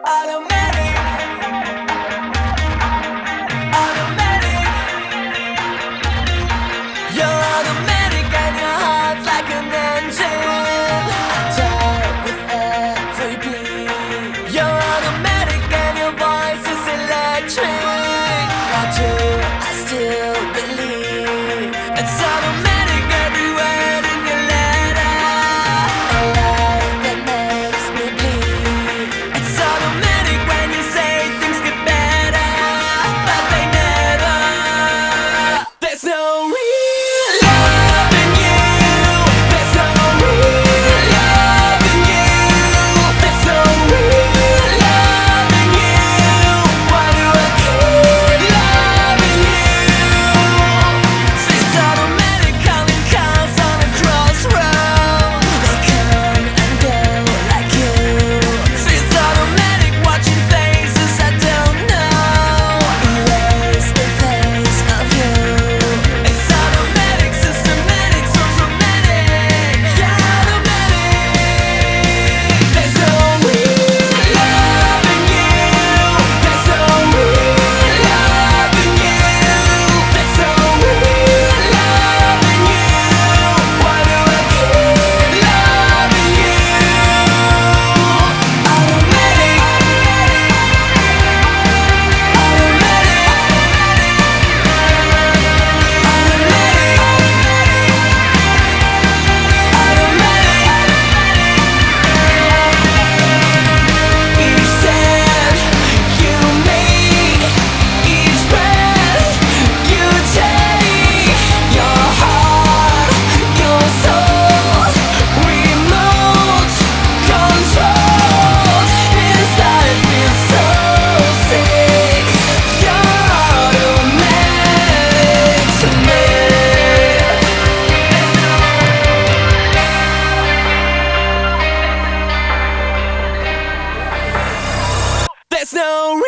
Automatic, automatic. You're automatic and your heart's like an engine. I die with every beat. You're automatic and your voice is electric. Why do I still believe? It's automatic every word in your letter. A light that makes me bleed. It's automatic when you say things get better, but they never. There's no real love in you. There's no real love in you. There's no real love in you. Why do I keep loving you? It's automatic calling cars on a crossroad. They come and go like you. It's automatic watching faces I don't know. Erase the face of you. It's automatic, systematic, so dramatic. You're automatic. There's no real love in you. There's no real love in you. There's no real love in you. Why do I keep loving you? Automatic, each step you make, each breath you take, your heart, your soul, remote control. This life feels so sick. You're automatic to me. There's no